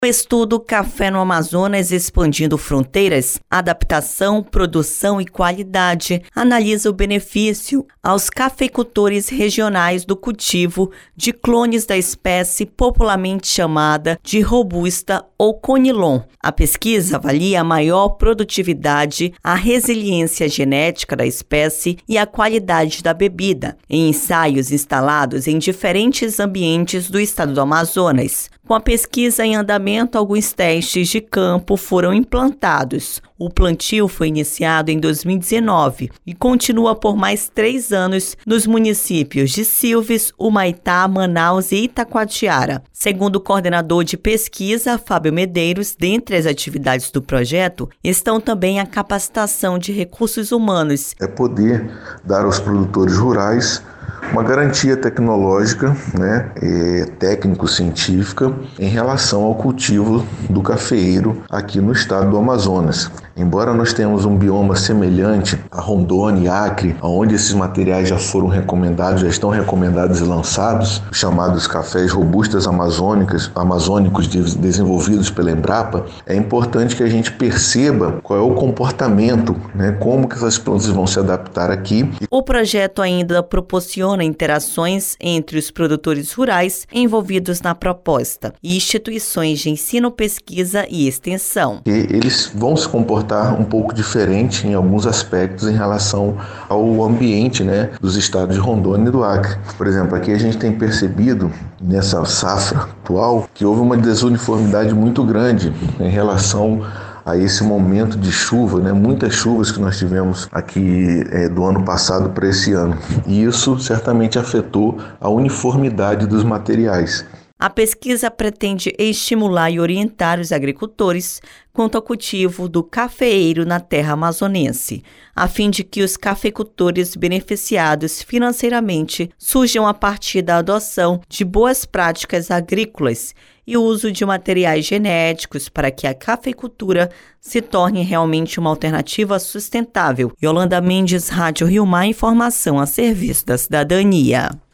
O estudo Café no Amazonas Expandindo Fronteiras, Adaptação, Produção e Qualidade analisa o benefício aos cafeicultores regionais do cultivo de clones da espécie popularmente chamada de robusta ou conilon. A pesquisa avalia a maior produtividade, a resiliência genética da espécie e a qualidade da bebida, em ensaios instalados em diferentes ambientes do estado do Amazonas. Com a pesquisa em andamento, alguns testes de campo foram implantados. O plantio foi iniciado em 2019 e continua por mais 3 anos nos municípios de Silves, Humaitá, Manaus e Itacoatiara. Segundo o coordenador de pesquisa, Fábio Medeiros, dentre as atividades do projeto estão também a capacitação de recursos humanos. É poder dar aos produtores rurais uma garantia tecnológica, técnico-científica, em relação ao cultivo do cafeeiro aqui no estado do Amazonas. Embora nós tenhamos um bioma semelhante a Rondônia e Acre, onde esses materiais já foram recomendados, já estão recomendados e lançados, chamados cafés robustas amazônicos desenvolvidos pela Embrapa, é importante que a gente perceba qual é o comportamento, como que essas plantas vão se adaptar aqui. O projeto ainda proporciona interações entre os produtores rurais envolvidos na proposta e instituições de ensino, pesquisa e extensão. Eles vão se comportar um pouco diferente em alguns aspectos em relação ao ambiente, dos estados de Rondônia e do Acre. Por exemplo, aqui a gente tem percebido nessa safra atual que houve uma desuniformidade muito grande em relação a esse momento de chuva, muitas chuvas que nós tivemos aqui do ano passado para esse ano. E isso certamente afetou a uniformidade dos materiais. A pesquisa pretende estimular e orientar os agricultores quanto ao cultivo do cafeeiro na terra amazonense, a fim de que os cafeicultores beneficiados financeiramente surjam a partir da adoção de boas práticas agrícolas e o uso de materiais genéticos para que a cafeicultura se torne realmente uma alternativa sustentável. Yolanda Mendes, Rádio Rio Mar, informação a serviço da cidadania.